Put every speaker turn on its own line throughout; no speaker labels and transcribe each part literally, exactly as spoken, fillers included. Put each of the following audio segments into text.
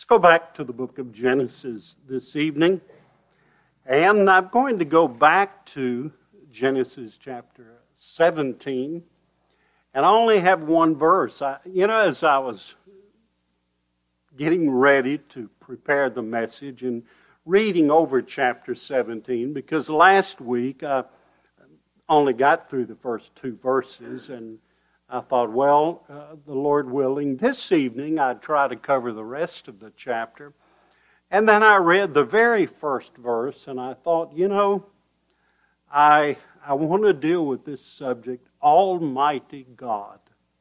Let's go back to the book of Genesis this evening. And I'm going to go back to Genesis chapter seventeen. And I only have one verse. I, you know, as I was getting ready to prepare the message and reading over chapter seventeen, because last week I only got through the first two verses, and I thought, well, uh, the Lord willing, this evening I'd try to cover the rest of the chapter. And then I read the very first verse, and I thought, you know, I I want to deal with this subject, Almighty God.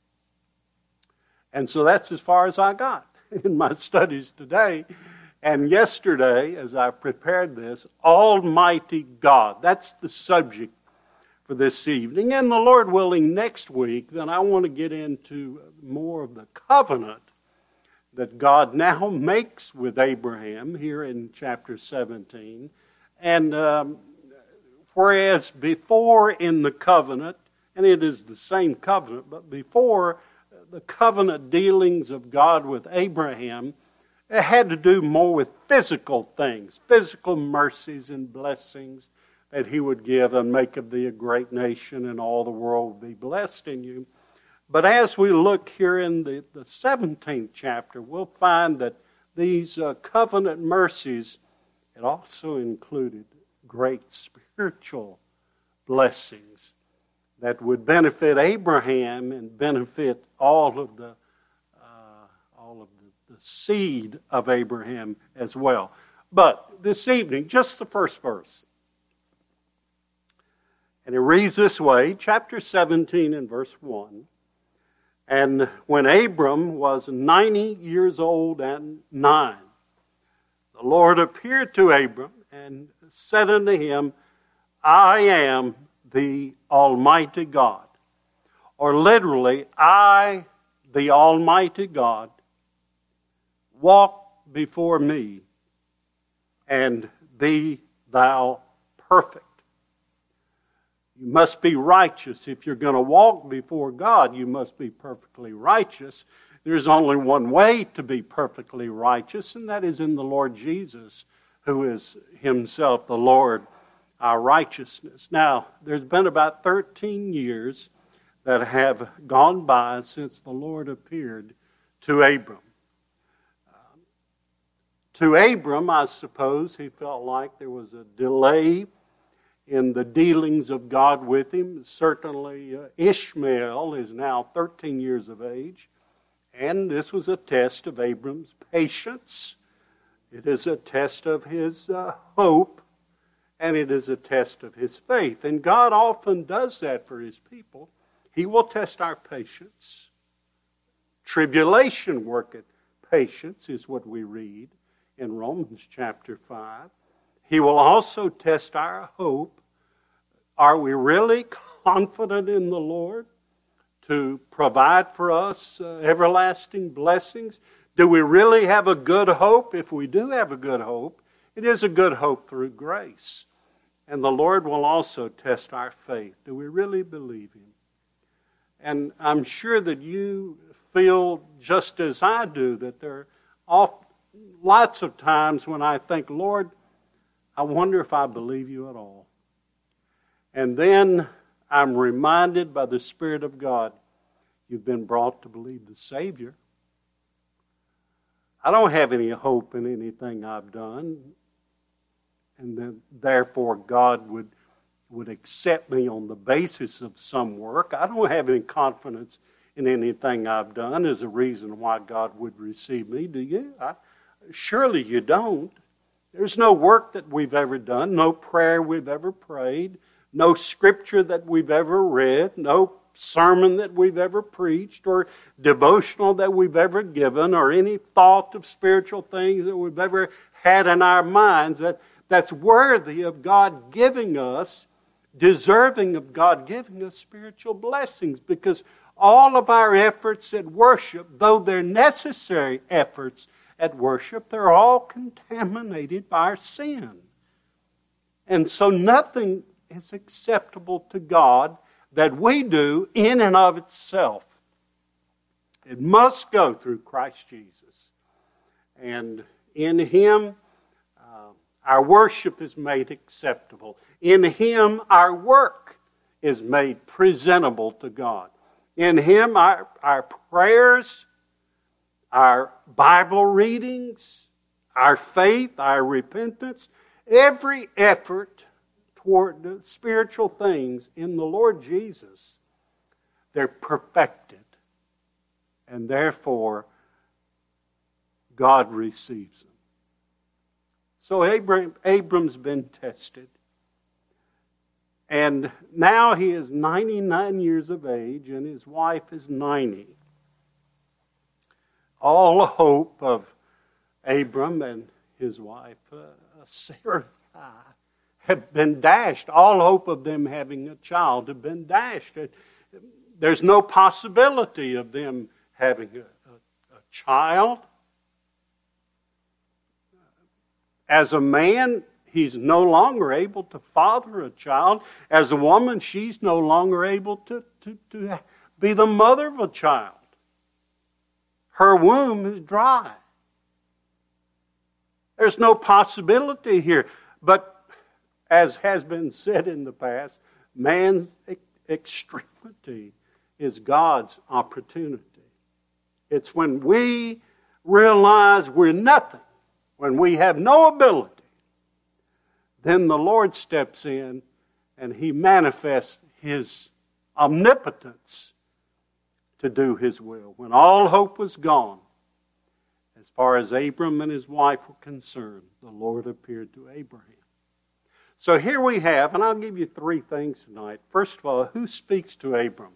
And so that's as far as I got in my studies today. And yesterday, as I prepared this, Almighty God. That's the subject for this evening. And the Lord willing, next week, then I want to get into more of the covenant that God now makes with Abraham here in chapter seventeen. And um, whereas before in the covenant, and it is the same covenant, but before the covenant dealings of God with Abraham, it had to do more with physical things, physical mercies and blessings that he would give and make of thee a great nation, and all the world will be blessed in you. But as we look here in the, the seventeenth chapter, we'll find that these uh, covenant mercies, it also included great spiritual blessings that would benefit Abraham and benefit all of the uh, all of the, the seed of Abraham as well. But this evening, just the first verse. And it reads this way, chapter seventeen and verse one. And when Abram was ninety years old and nine, the Lord appeared to Abram and said unto him, I am the Almighty God. Or literally, I, the Almighty God, walk before me, and be thou perfect. You must be righteous. If you're going to walk before God, you must be perfectly righteous. There's only one way to be perfectly righteous, and that is in the Lord Jesus, who is himself the Lord, our righteousness. Now, there's been about thirteen years that have gone by since the Lord appeared to Abram. Uh, to Abram, I suppose, he felt like there was a delay in the dealings of God with him. Certainly, uh, Ishmael is now thirteen years of age, and this was a test of Abram's patience. It is a test of his uh, hope, and it is a test of his faith. And God often does that for his people. He will test our patience. Tribulation worketh patience, is what we read in Romans chapter five. He will also test our hope. Are we really confident in the Lord to provide for us uh, everlasting blessings? Do we really have a good hope? If we do have a good hope, it is a good hope through grace. And the Lord will also test our faith. Do we really believe him? And I'm sure that you feel just as I do, that there are oft, lots of times when I think, Lord, I wonder if I believe you at all. And then I'm reminded by the Spirit of God, you've been brought to believe the Savior. I don't have any hope in anything I've done, and then therefore God would, would accept me on the basis of some work. I don't have any confidence in anything I've done as a reason why God would receive me. Do you? I, surely you don't. There's no work that we've ever done, no prayer we've ever prayed, no scripture that we've ever read, no sermon that we've ever preached, or devotional that we've ever given, or any thought of spiritual things that we've ever had in our minds that, that's worthy of God giving us, deserving of God giving us spiritual blessings. Because all of our efforts at worship, though they're necessary efforts at worship, they're all contaminated by our sin. And so nothing is acceptable to God that we do in and of itself. It must go through Christ Jesus. And in Him, uh, our worship is made acceptable. In Him, our work is made presentable to God. In Him, our, our prayers, our Bible readings, our faith, our repentance, every effort toward spiritual things in the Lord Jesus, they're perfected. And therefore, God receives them. So Abram, Abram's been tested. And now he is ninety-nine years of age and his wife is ninety. All hope of Abram and his wife, uh, Sarah, have been dashed. All hope of them having a child have been dashed. There's no possibility of them having a, a, a child. As a man, he's no longer able to father a child. As a woman, she's no longer able to, to, to be the mother of a child. Her womb is dry. There's no possibility here. But as has been said in the past, man's extremity is God's opportunity. It's when we realize we're nothing, when we have no ability, then the Lord steps in and He manifests His omnipotence to do His will. When all hope was gone, as far as Abram and his wife were concerned, the Lord appeared to Abraham. So here we have, and I'll give you three things tonight. First of all, who speaks to Abram?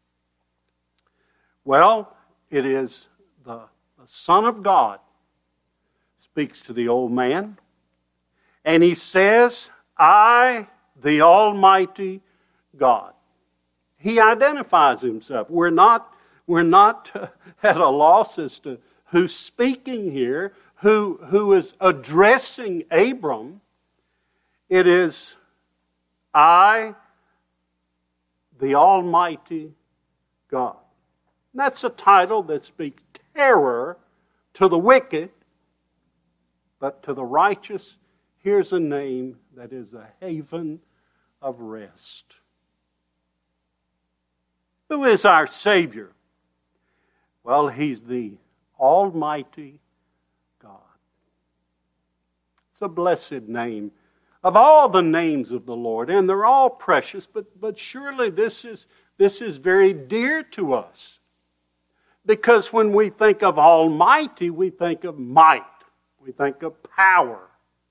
Well, it is the, the Son of God speaks to the old man. And he says, I, the Almighty God. He identifies himself. We're not, we're not uh, at a loss as to who's speaking here, who, who is addressing Abram. It is I, the Almighty God. And that's a title that speaks terror to the wicked, but to the righteous, here's a name that is a haven of rest. Who is our Savior? Well, He's the Almighty God. It's a blessed name of all the names of the Lord, and they're all precious, but, but surely this is, this is very dear to us. Because when we think of Almighty, we think of might. We think of power.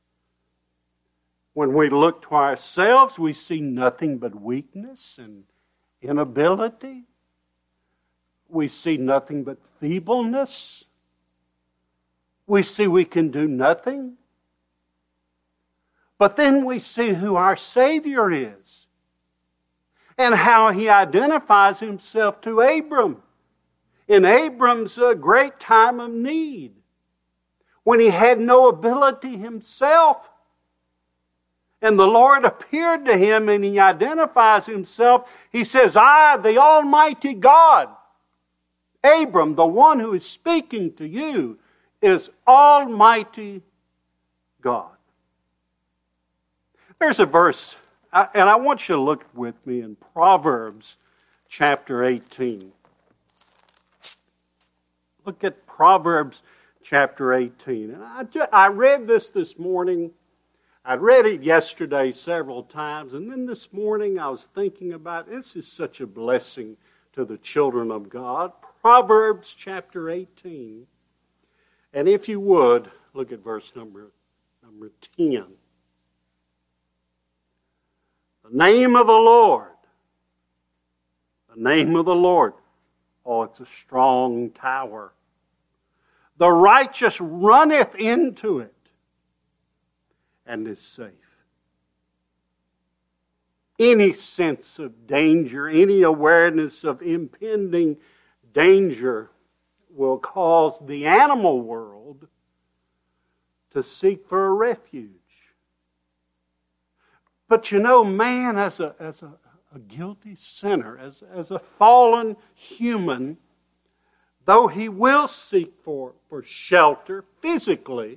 When we look to ourselves, we see nothing but weakness and inability. We see nothing but feebleness. We see we can do nothing. But then we see who our Savior is and how He identifies Himself to Abram in Abram's uh, great time of need, when he had no ability himself. And the Lord appeared to him and He identifies Himself. He says, I, the Almighty God. Abram, the one who is speaking to you, is Almighty God. There's a verse, and I want you to look with me in Proverbs chapter eighteen. Look at Proverbs chapter eighteen. And I, just, I read this this morning. I read it yesterday several times, and then this morning I was thinking about, this is such a blessing to the children of God. Proverbs chapter eighteen. And if you would, look at verse number, number ten. The name of the Lord. The name of the Lord. Oh, it's a strong tower. The righteous runneth into it and is safe. Any sense of danger, any awareness of impending danger will cause the animal world to seek for a refuge. But you know, man as a, as a, a guilty sinner, as, as a fallen human, though he will seek for, for shelter physically,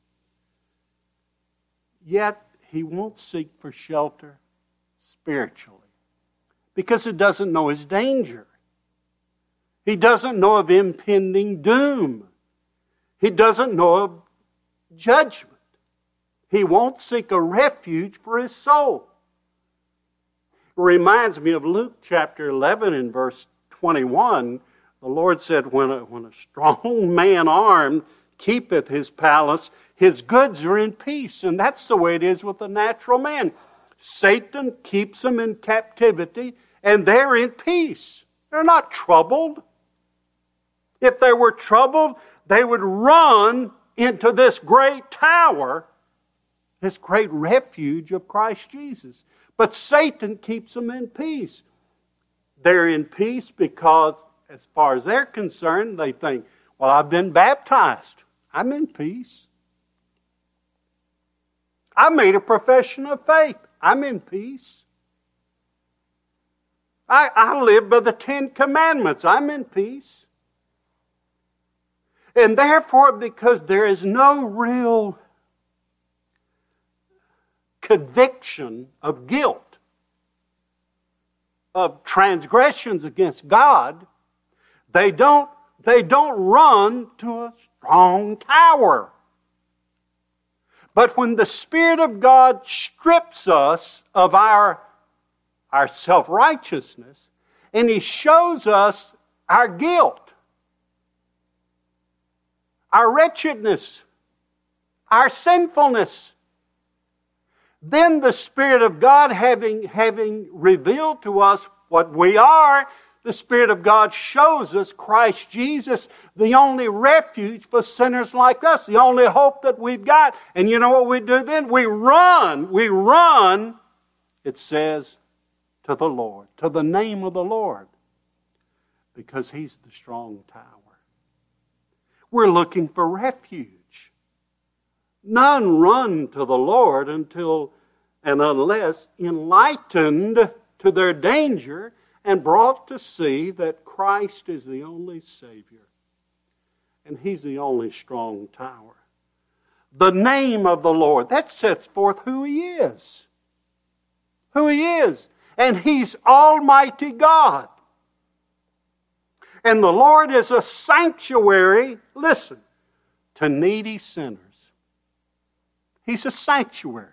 yet he won't seek for shelter spiritually because he doesn't know his danger. He doesn't know of impending doom. He doesn't know of judgment. He won't seek a refuge for his soul. It reminds me of Luke chapter eleven and verse twenty-one. The Lord said, when a, when a strong man armed keepeth his palace, his goods are in peace. And that's the way it is with the natural man. Satan keeps them in captivity, and they're in peace. They're not troubled. If they were troubled, they would run into this great tower, this great refuge of Christ Jesus. But Satan keeps them in peace. They're in peace because, as far as they're concerned, they think, well, I've been baptized. I'm in peace. I made a profession of faith. I'm in peace. I, I live by the Ten Commandments. I'm in peace. And therefore, because there is no real conviction of guilt, of transgressions against God, they don't, they don't run to a strong tower. But when the Spirit of God strips us of our, our self-righteousness, and He shows us our guilt, our wretchedness, our sinfulness, then the Spirit of God, having, having revealed to us what we are, the Spirit of God shows us Christ Jesus, the only refuge for sinners like us, the only hope that we've got. And you know what we do then? We run, we run, it says, to the Lord, to the name of the Lord, because He's the strong tower. We're looking for refuge. None run to the Lord until and unless enlightened to their danger and brought to see that Christ is the only Savior. And He's the only strong tower. The name of the Lord, that sets forth who He is. Who He is. And He's Almighty God. And the Lord is a sanctuary, listen, to needy sinners. He's a sanctuary.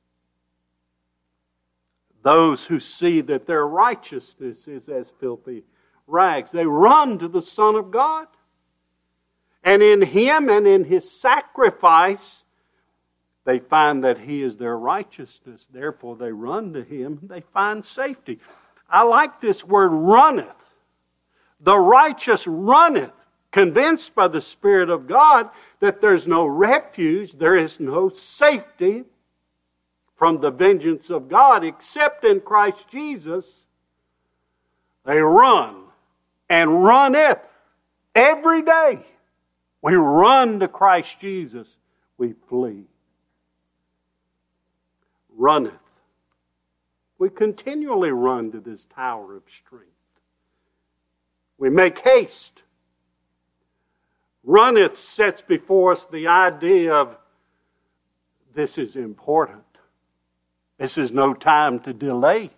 Those who see that their righteousness is as filthy rags, they run to the Son of God. And in Him and in His sacrifice, they find that He is their righteousness. Therefore, they run to Him. They find safety. I like this word, runneth. The righteous runneth, convinced by the Spirit of God that there's no refuge, there is no safety from the vengeance of God except in Christ Jesus. They run and runneth every day. We run to Christ Jesus, we flee. Runneth. We continually run to this tower of strength. We make haste. Runneth sets before us the idea of this is important. This is no time to delay.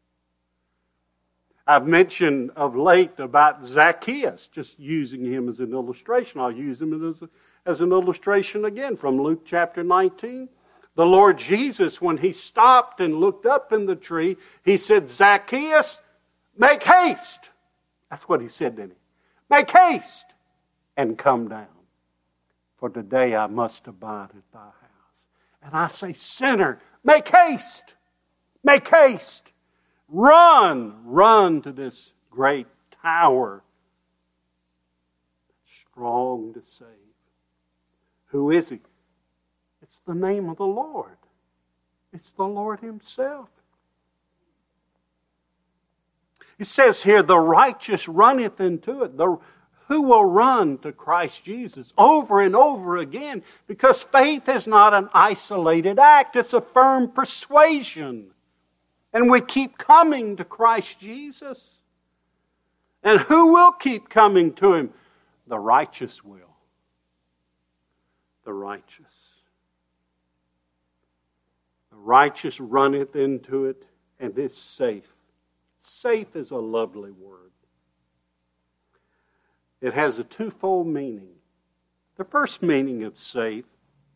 I've mentioned of late about Zacchaeus, just using him as an illustration. I'll use him as, a, as an illustration again from Luke chapter nineteen. The Lord Jesus, when He stopped and looked up in the tree, He said, Zacchaeus, make haste. That's what He said to him. Make haste and come down, for today I must abide at thy house. And I say, sinner, make haste. Make haste. Run. Run to this great tower. Strong to save. Who is He? It's the name of the Lord. It's the Lord Himself. It says here, the righteous runneth into it. The, who will run to Christ Jesus over and over again? Because faith is not an isolated act. It's a firm persuasion. And we keep coming to Christ Jesus. And who will keep coming to Him? The righteous will. The righteous. The righteous runneth into it, and is safe. Safe is a lovely word. It has a twofold meaning. The first meaning of safe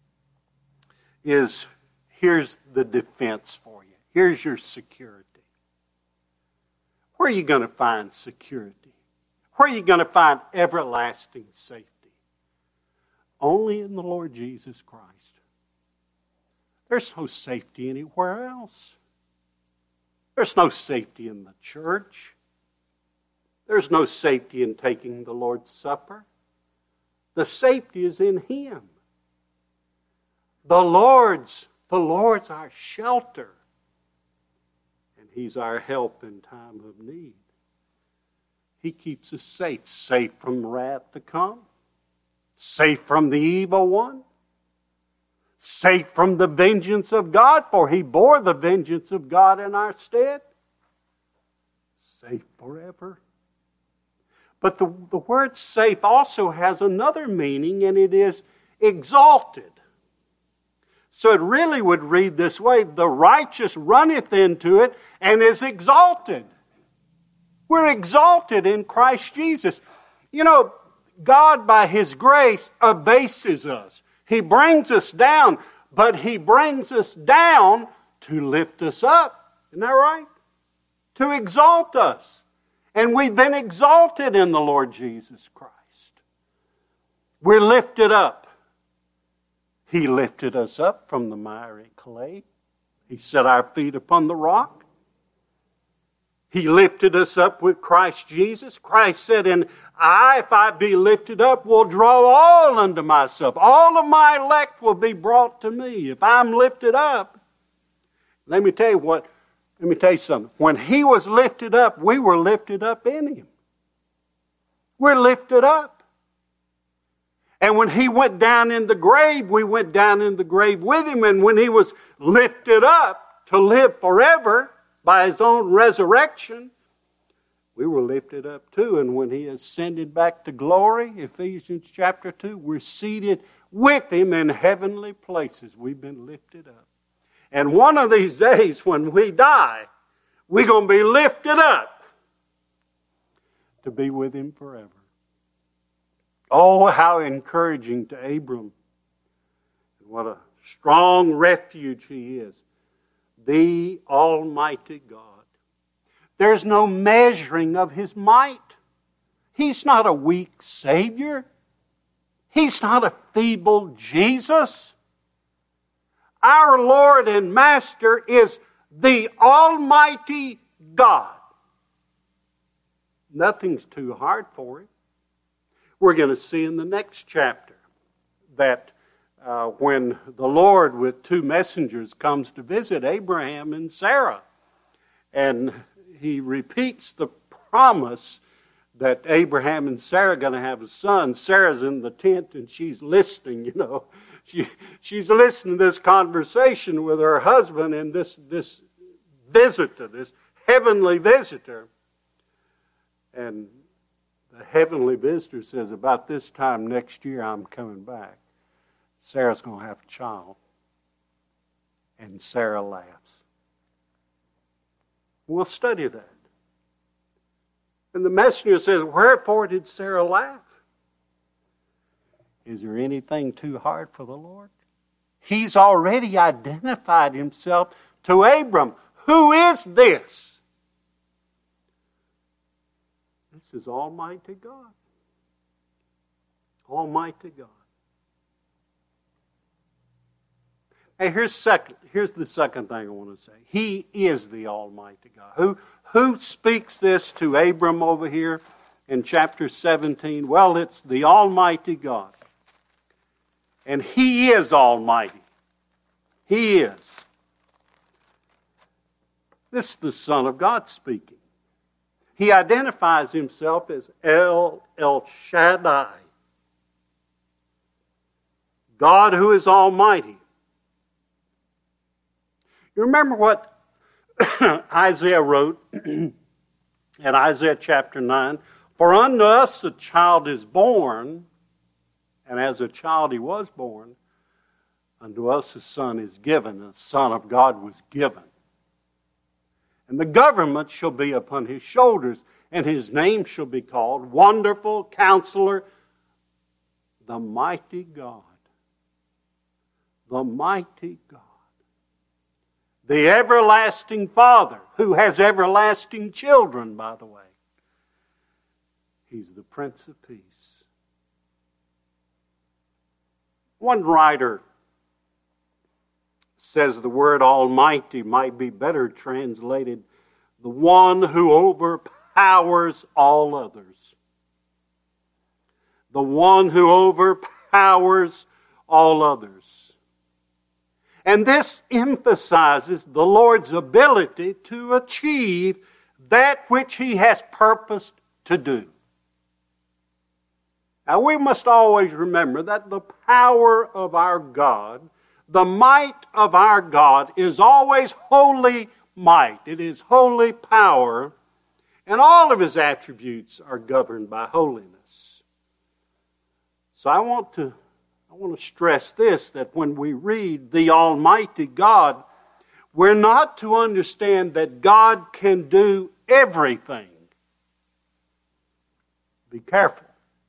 is, here's the defense for you. Here's your security. Where are you going to find security? Where are you going to find everlasting safety? Only in the Lord Jesus Christ. There's no safety anywhere else. There's no safety in the church. There's no safety in taking the Lord's Supper. The safety is in Him. The Lord's, the Lord's our shelter. And He's our help in time of need. He keeps us safe, safe from wrath to come, safe from the evil one, safe from the vengeance of God, for He bore the vengeance of God in our stead. Safe forever. But the, the word safe also has another meaning, and it is exalted. So it really would read this way: the righteous runneth into it and is exalted. We're exalted in Christ Jesus. You know, God by His grace abases us. He brings us down, but He brings us down to lift us up. Isn't that right? To exalt us. And we've been exalted in the Lord Jesus Christ. We're lifted up. He lifted us up from the miry clay. He set our feet upon the rock. He lifted us up with Christ Jesus. Christ said, and I, if I be lifted up, will draw all unto myself. All of my elect will be brought to me. If I'm lifted up, let me tell you what, let me tell you something. When He was lifted up, we were lifted up in Him. We're lifted up. And when He went down in the grave, we went down in the grave with Him. And when He was lifted up to live forever by His own resurrection, we were lifted up too. And when He ascended back to glory, Ephesians chapter two, we're seated with Him in heavenly places. We've been lifted up. And one of these days when we die, we're going to be lifted up to be with Him forever. Oh, how encouraging to Abram. What a strong refuge he is. The Almighty God. There's no measuring of His might. He's not a weak Savior. He's not a feeble Jesus. Our Lord and Master is the Almighty God. Nothing's too hard for Him. We're going to see in the next chapter that uh, when the Lord with two messengers comes to visit Abraham and Sarah, and He repeats the promise that Abraham and Sarah are going to have a son. Sarah's in the tent and she's listening, you know. She, she's listening to this conversation with her husband and this, this visitor, this heavenly visitor. And the heavenly visitor says, about this time next year I'm coming back. Sarah's going to have a child. And Sarah laughs. We'll study that. And the messenger says, wherefore did Sarah laugh? Is there anything too hard for the Lord? He's already identified Himself to Abram. Who is this? This is Almighty God. Almighty God. Hey, here's second. Here's the second thing I want to say. He is the Almighty God. Who, who speaks this to Abram over here in chapter seventeen? Well, it's the Almighty God. And He is Almighty. He is. This is the Son of God speaking. He identifies Himself as El, El Shaddai. God who is Almighty. You remember what Isaiah wrote in Isaiah chapter nine? For unto us a child is born, and as a child he was born, unto us a son is given, and the Son of God was given. And the government shall be upon his shoulders, and his name shall be called Wonderful Counselor, the Mighty God. The Mighty God. The Everlasting Father, who has everlasting children, by the way. He's the Prince of Peace. One writer says the word Almighty might be better translated, the one who overpowers all others. The one who overpowers all others. And this emphasizes the Lord's ability to achieve that which He has purposed to do. Now we must always remember that the power of our God, the might of our God, is always holy might. It is holy power, and all of His attributes are governed by holiness. So I want to, I want to stress this, that when we read the Almighty God, we're not to understand that God can do everything. Be careful.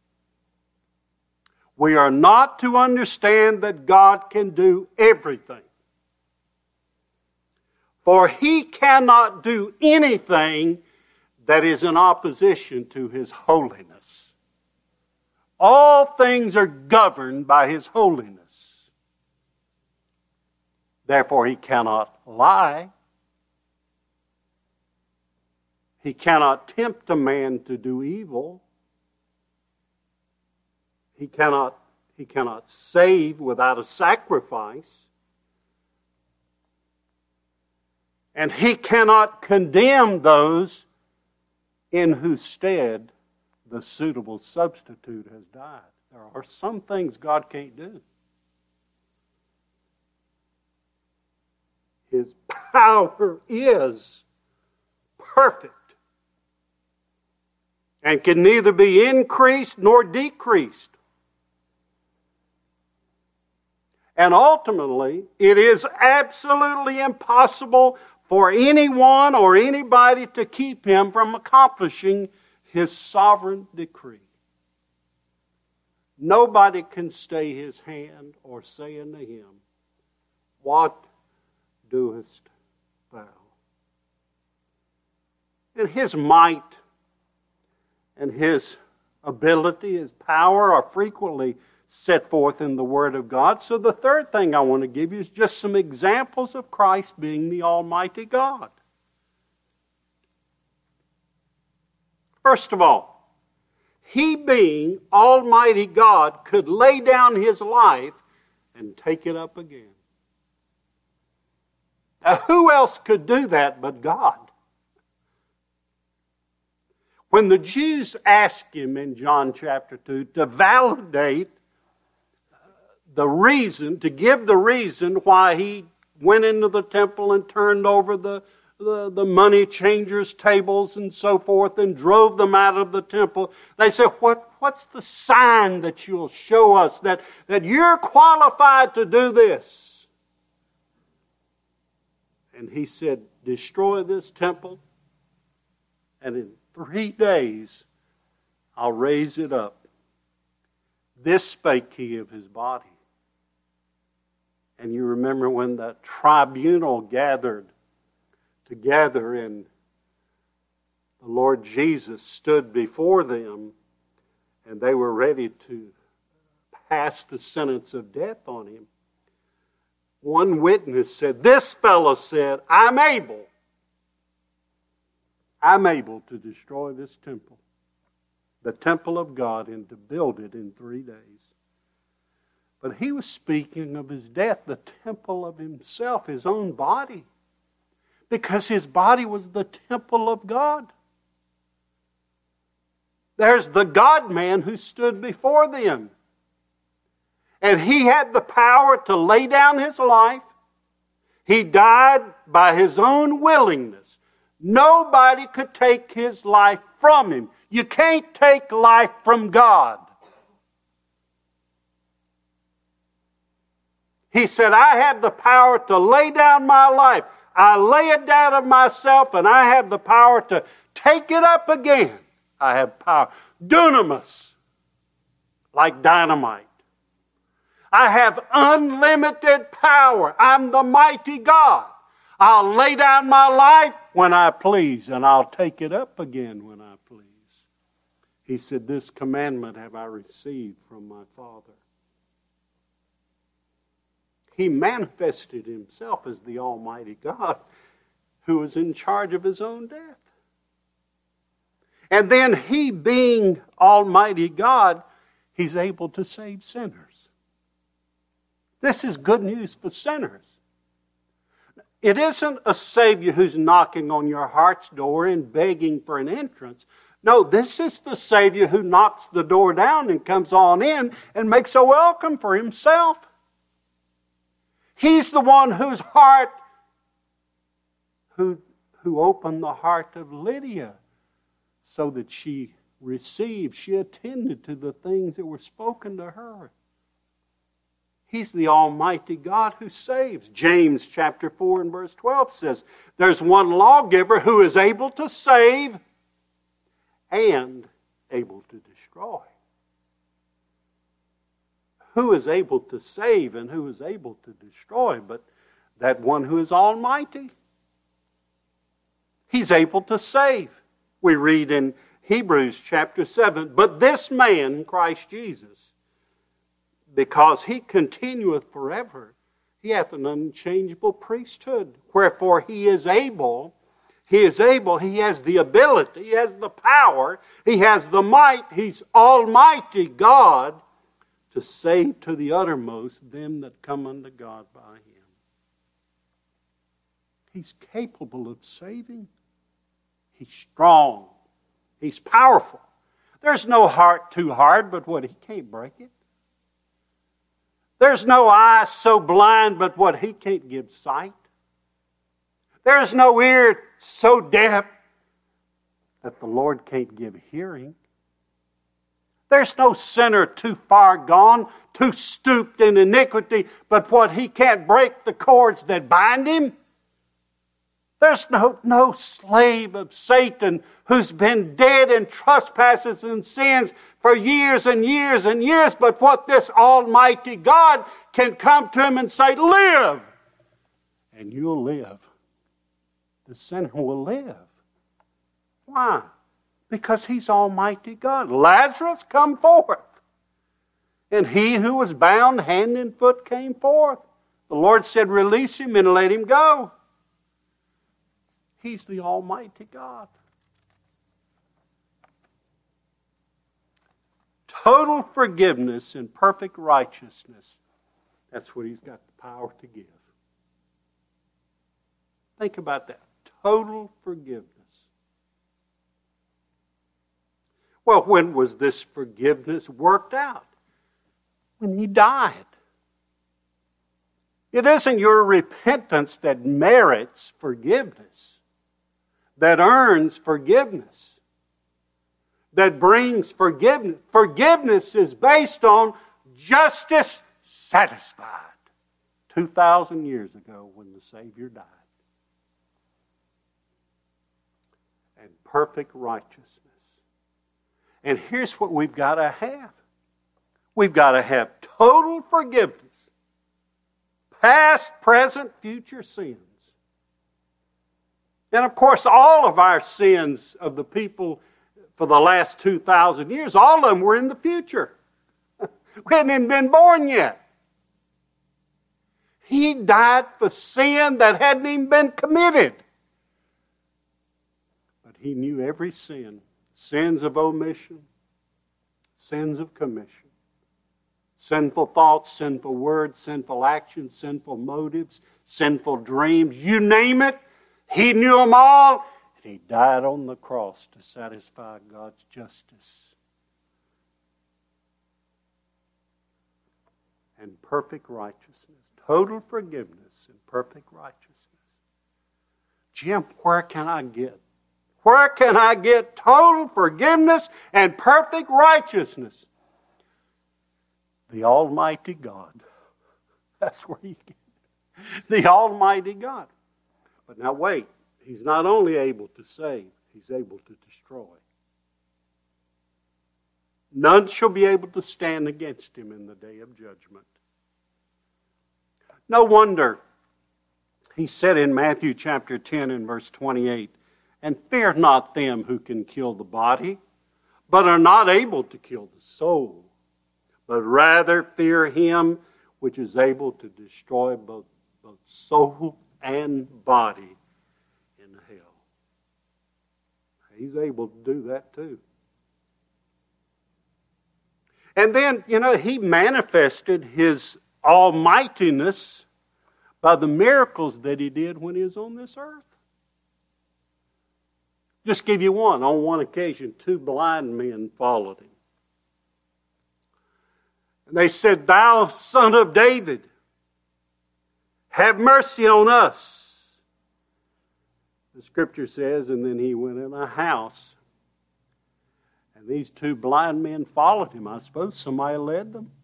We are not to understand that God can do everything. For He cannot do anything that is in opposition to His holiness. All things are governed by His holiness. Therefore, He cannot lie. He cannot tempt a man to do evil. He cannot, he cannot save without a sacrifice. And He cannot condemn those in whose stead the suitable substitute has died. There are some things God can't do. His power is perfect and can neither be increased nor decreased. And ultimately, it is absolutely impossible for anyone or anybody to keep Him from accomplishing His sovereign decree. Nobody can stay His hand or say unto Him, "What doest thou?" And His might and His ability, His power are frequently set forth in the Word of God. So the third thing I want to give you is just some examples of Christ being the Almighty God. First of all, He being Almighty God could lay down His life and take it up again. Now, who else could do that but God? When the Jews asked Him in John chapter two to validate the reason, to give the reason why He went into the temple and turned over the, the, the money changers' tables and so forth and drove them out of the temple, they said, what, what's the sign that you'll show us that, that you're qualified to do this? And He said, destroy this temple, and in three days I'll raise it up. This spake He of His body. And you remember when the tribunal gathered together and the Lord Jesus stood before them and they were ready to pass the sentence of death on Him. One witness said, this fellow said, I'm able. I'm able to destroy this temple, the temple of God, and to build it in three days. But He was speaking of His death, the temple of Himself, His own body. Because His body was the temple of God. There's the God-man who stood before them. And He had the power to lay down His life. He died by His own willingness. Nobody could take His life from Him. You can't take life from God. He said, I have the power to lay down my life. I lay it down of myself, and I have the power to take it up again. I have power. Dunamis, like dynamite. I have unlimited power. I'm the mighty God. I'll lay down my life when I please, and I'll take it up again when I please. He said, this commandment have I received from my Father. He manifested himself as the Almighty God who was in charge of his own death. And then he, being Almighty God, he's able to save sinners. This is good news for sinners. It isn't a Savior who's knocking on your heart's door and begging for an entrance. No, this is the Savior who knocks the door down and comes on in and makes a welcome for himself. He's the one whose heart, who, who opened the heart of Lydia so that she received, she attended to the things that were spoken to her. He's the Almighty God who saves. James chapter four and verse twelve says, there's one lawgiver who is able to save and able to destroy. Who is able to save and who is able to destroy but that one who is almighty? He's able to save. We read in Hebrews chapter seven, but this man, Christ Jesus, because he continueth forever, he hath an unchangeable priesthood. Wherefore he is able, he is able, he has the ability, he has the power, he has the might, he's Almighty God, to save to the uttermost them that come unto God by him. He's capable of saving. He's strong. He's powerful. There's no heart too hard but what he can't break it. There's no eye so blind but what he can't give sight. There's no ear so deaf that the Lord can't give hearing. There's no sinner too far gone, too stooped in iniquity, but what he can't break the cords that bind him. There's no, no slave of Satan who's been dead in trespasses and sins for years and years and years, but what this Almighty God can come to him and say, live, and you'll live. The sinner will live. Why? Because he's Almighty God. Lazarus, come forth. And he who was bound hand and foot came forth. The Lord said, release him and let him go. He's the Almighty God. Total forgiveness and perfect righteousness. That's what he's got the power to give. Think about that. Total forgiveness. Well, when was this forgiveness worked out? When he died. It isn't your repentance that merits forgiveness, that earns forgiveness, that brings forgiveness. Forgiveness is based on justice satisfied. two thousand years ago when the Savior died. And perfect righteousness. And here's what we've got to have. We've got to have total forgiveness. Past, present, future sins. And of course, all of our sins of the people for the last two thousand years, all of them were in the future. We hadn't even been born yet. He died for sin that hadn't even been committed. But he knew every sin. Sins of omission, sins of commission, sinful thoughts, sinful words, sinful actions, sinful motives, sinful dreams, you name it, he knew them all, and he died on the cross to satisfy God's justice. And perfect righteousness, total forgiveness and perfect righteousness. Jim, where can I get Where can I get total forgiveness and perfect righteousness? The Almighty God. That's where you get it. The Almighty God. But now wait, He's not only able to save, He's able to destroy. None shall be able to stand against Him in the day of judgment. No wonder He said in Matthew chapter ten and verse twenty-eight, and fear not them who can kill the body, but are not able to kill the soul, but rather fear Him which is able to destroy both, both soul and body in hell. He's able to do that too. And then, you know, He manifested His almightiness by the miracles that He did when He was on this earth. Just give you one. On one occasion, two blind men followed Him. And they said, Thou Son of David, have mercy on us. The Scripture says, and then He went in a house. And these two blind men followed Him. I suppose somebody led them.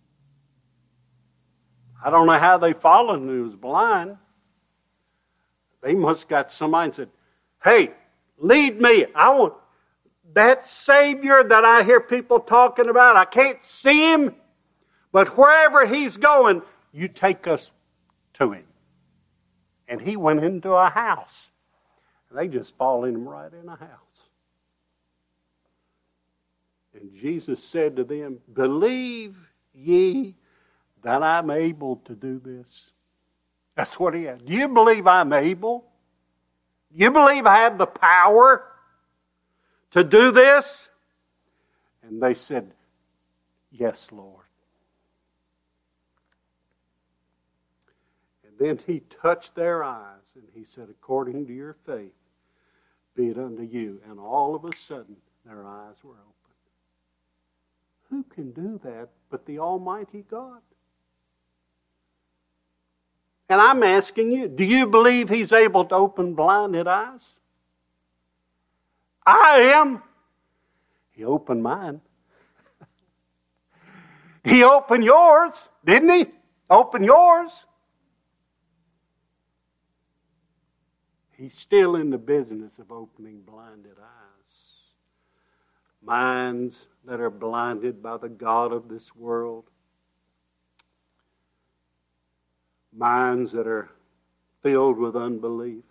I don't know how they followed Him. He was blind. They must have got somebody and said, Hey, lead me. I want that Savior that I hear people talking about. I can't see Him, but wherever He's going, you take us to Him. And He went into a house. And they just followed Him right in a house. And Jesus said to them, Believe ye that I'm able to do this? That's what He had. Do you believe I'm able? Do you believe I have the power to do this? And they said, Yes, Lord. And then He touched their eyes and He said, According to your faith, be it unto you. And all of a sudden, their eyes were open. Who can do that but the Almighty God? And I'm asking you, do you believe He's able to open blinded eyes? I am. He opened mine. He opened yours, didn't He? Open yours. He's still in the business of opening blinded eyes. Minds that are blinded by the god of this world. Minds that are filled with unbelief.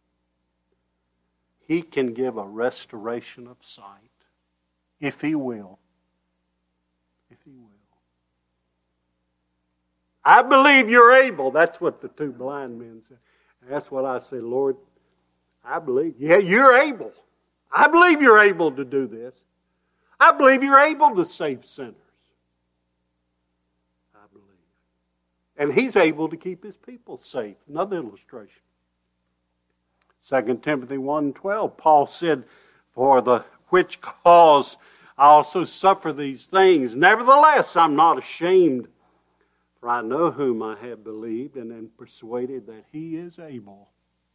He can give a restoration of sight, if He will. If He will. I believe you're able. That's what the two blind men said. And that's what I say, Lord, I believe. Yeah, you're able. I believe you're able to do this. I believe you're able to save sinners. I believe. And He's able to keep His people safe. Another illustration. Second Timothy one twelve, Paul said, For the which cause I also suffer these things. Nevertheless, I'm not ashamed, for I know whom I have believed and am persuaded that He is able.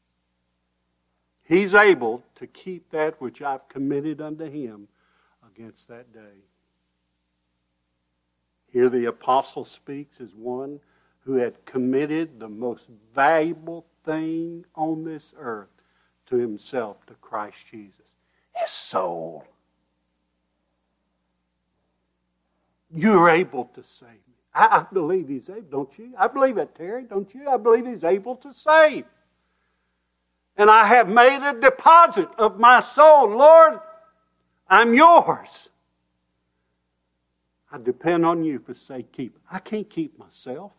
He's able to keep that which I've committed unto Him against that day. Here the apostle speaks as one who had committed the most valuable thing on this earth to himself, to Christ Jesus, his soul. You're able to save me. I, I believe He's able, don't you? I believe it, Terry, don't you? I believe He's able to save. And I have made a deposit of my soul. Lord, I'm yours. I depend on you for safekeeping. I can't keep myself.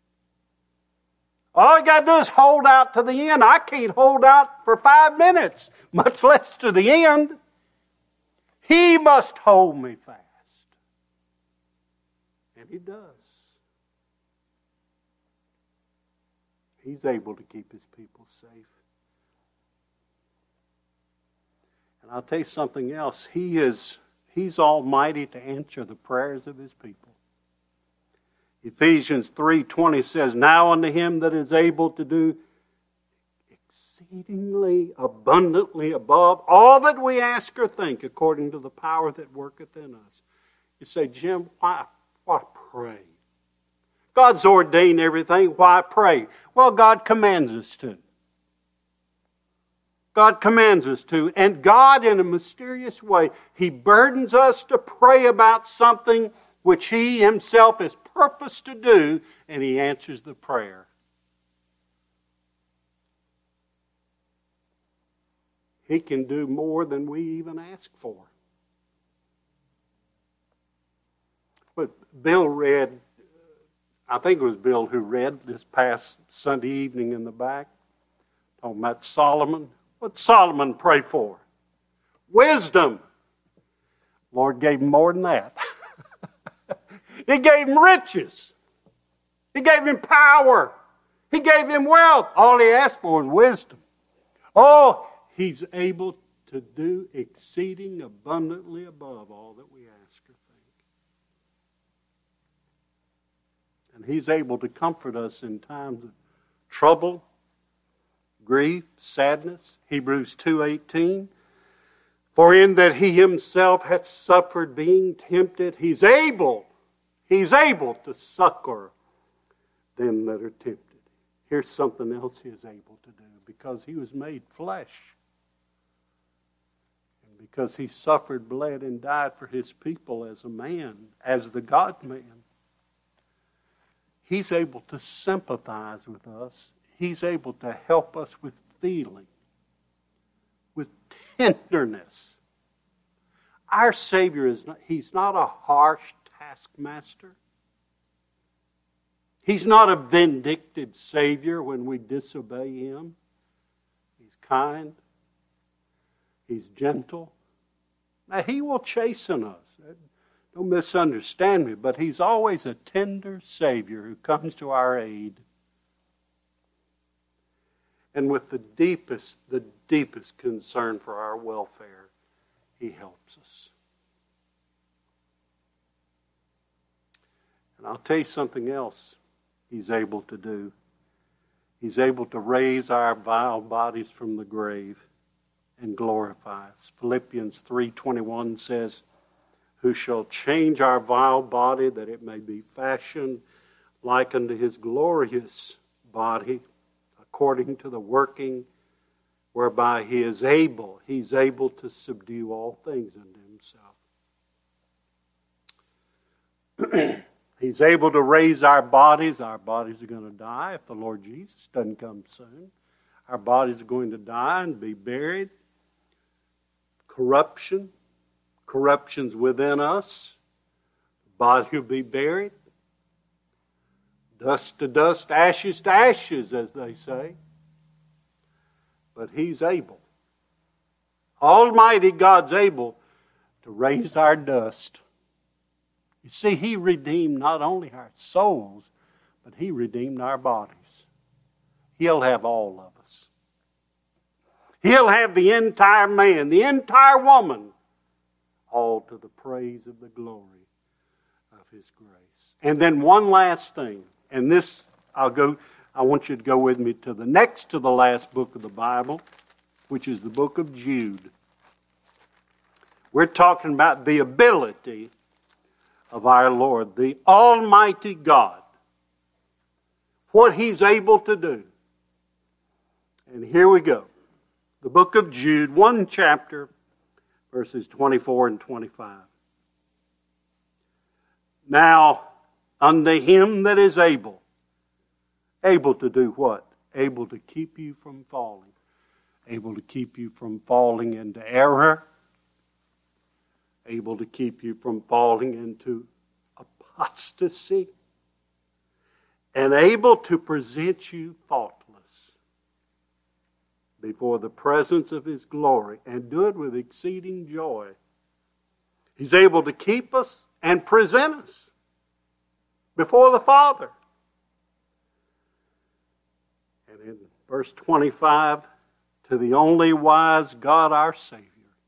All you got to do is hold out to the end. I can't hold out for five minutes, much less to the end. He must hold me fast. And He does. He's able to keep His people safe. And I'll tell you something else. He is, He's almighty to answer the prayers of His people. Ephesians three twenty says, Now unto Him that is able to do exceedingly abundantly above all that we ask or think, according to the power that worketh in us. You say, Jim, why, why pray? God's ordained everything. Why pray? Well, God commands us to. God commands us to. And God, in a mysterious way, He burdens us to pray about something which He Himself has purposed to do, and He answers the prayer. He can do more than we even ask for. But Bill read, I think it was Bill who read this past Sunday evening in the back, talking about Solomon. What did Solomon pray for? Wisdom. Lord gave him more than that. He gave him riches. He gave him power. He gave him wealth. All he asked for was wisdom. Oh, He's able to do exceeding abundantly above all that we ask or think. And He's able to comfort us in times of trouble, grief, sadness. Hebrews two eighteen. For in that He Himself hath suffered being tempted, He's able, He's able to succor them that are tempted. Here's something else He is able to do. Because He was made flesh. And because He suffered, bled, and died for His people as a man, as the God-man. He's able to sympathize with us. He's able to help us with feeling, with tenderness. Our Savior is not, He's not a harsh taskmaster. He's not a vindictive Savior when we disobey Him. He's kind. He's gentle. Now, He will chasten us. Don't misunderstand me, but He's always a tender Savior who comes to our aid. And with the deepest, the deepest concern for our welfare, He helps us. And I'll tell you something else He's able to do. He's able to raise our vile bodies from the grave and glorify us. Philippians three twenty-one says, who shall change our vile body that it may be fashioned like unto His glorious body, according to the working whereby He is able, He's able to subdue all things unto Himself. He's able to raise our bodies. Our bodies are going to die if the Lord Jesus doesn't come soon. Our bodies are going to die and be buried. Corruption. Corruption's within us. The body will be buried. Dust to dust, ashes to ashes, as they say. But He's able. Almighty God's able to raise our dust. You see, He redeemed not only our souls, but He redeemed our bodies. He'll have all of us. He'll have the entire man, the entire woman, all to the praise of the glory of His grace. And then one last thing, and this, I'll go, I want you to go with me to the next to the last book of the Bible, which is the book of Jude. We're talking about the ability of our Lord, the Almighty God, what He's able to do. And here we go. The book of Jude, one chapter, verses twenty-four and twenty-five. Now, unto Him that is able, able to do what? Able to keep you from falling. Able to keep you from falling into error. Able to keep you from falling into apostasy. And able to present you faultless before the presence of His glory, and do it with exceeding joy. He's able to keep us and present us before the Father. And in verse twenty-five, to the only wise God our Savior,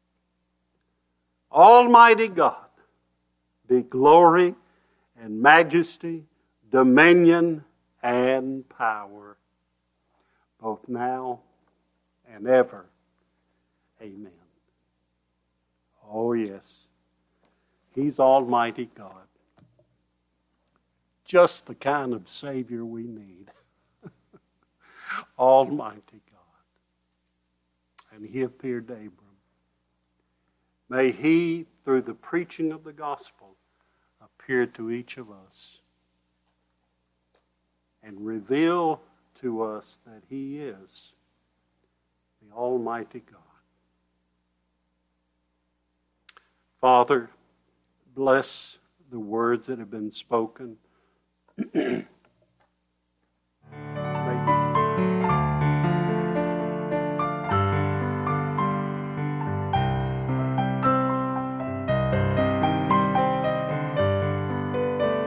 Almighty God, be glory and majesty, dominion and power, both now and ever. Amen. Oh, yes. He's Almighty God. Just the kind of Savior we need. Almighty God. And he appeared to Abram. May he, through the preaching of the gospel, appear to each of us and reveal to us that he is the Almighty God. Father, bless the words that have been spoken.